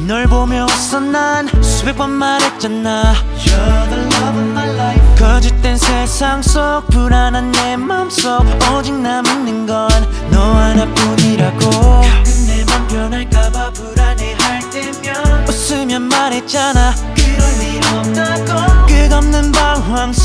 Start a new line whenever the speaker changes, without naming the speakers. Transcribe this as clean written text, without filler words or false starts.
널 보며 웃어 난 수백 번 말했잖아 You're the love of my life. 거짓된 세상 속 불안한 내 맘속 오직 남는 건 너 하나뿐이라고. 가끔 내 맘 변할까봐 불안해할 때면 웃으며 말했잖아 그럴 일 없다고. 끝없는 방황 속